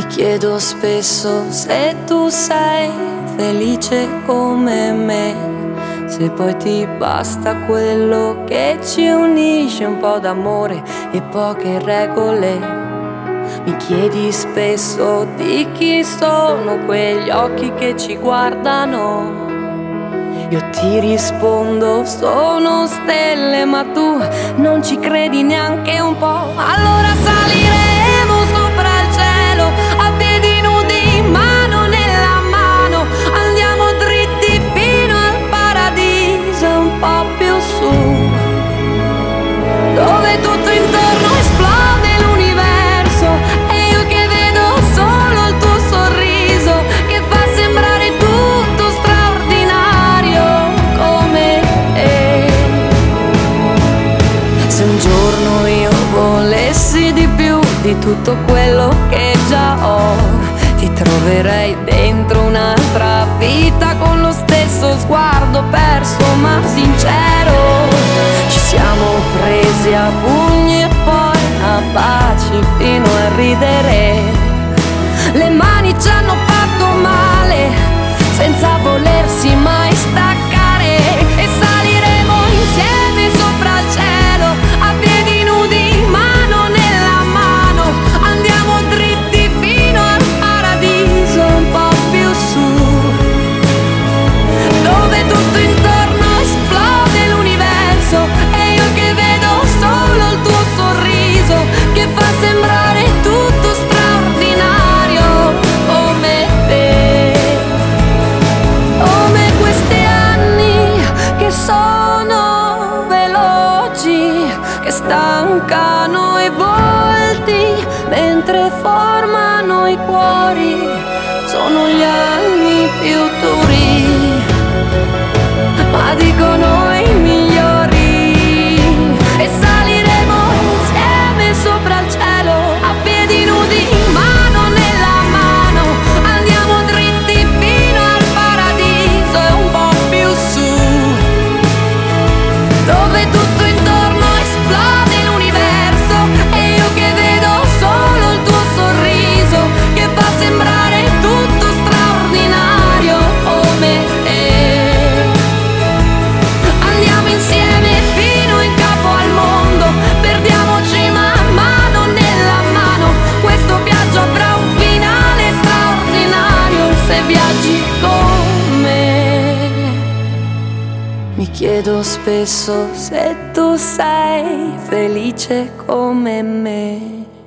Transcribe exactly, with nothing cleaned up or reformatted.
Chiedo spesso se tu sei felice come me, se poi ti basta quello che ci unisce, un po' d'amore e poche regole. Mi chiedi spesso di chi sono quegli occhi che ci guardano. Io ti rispondo sono stelle, ma tu non ci credi neanche un po'. Allora saliremo sopra il cielo a piedi nudi, mano nella mano, andiamo dritti fino al paradiso, un po' più su, dove tutto intorno esplode l'universo e io che vedo solo il tuo sorriso che fa sembrare tutto straordinario come te. Se un giorno io volessi di più di tutto quello che già ho, ti troverei dentro un'altra vita con lo stesso sguardo perso ma sincero. Ci siamo presi a pugni e poi a baci fino a ridere. Le mani ci hanno fatto male senza volersi mai staccare e saliremo insieme sopra il cielo a piedi nudi, mano nella mano, andiamo dritti fino al paradiso, un po' più su, dove tutto intorno esplode l'universo e io che vedo solo il tuo sorriso che fa sembrare tutto straordinario come te, come questi anni che sono veloci, che stancano i volti mentre formano i cuori, sono gli anni più duri, ma dicono i migliori. E saliremo insieme sopra il cielo a piedi nudi, mano nella mano, andiamo dritti fino al paradiso e un po' più su, dove tutto intorno esplode l'universo e io che vedo solo il tuo sorriso che fa sembrare tutto straordinario come te. Andiamo insieme fino in capo al mondo, perdiamoci man mano nella mano, questo viaggio avrà un finale straordinario se viaggi con me. Mi chiedo spesso se tu sei felice come me.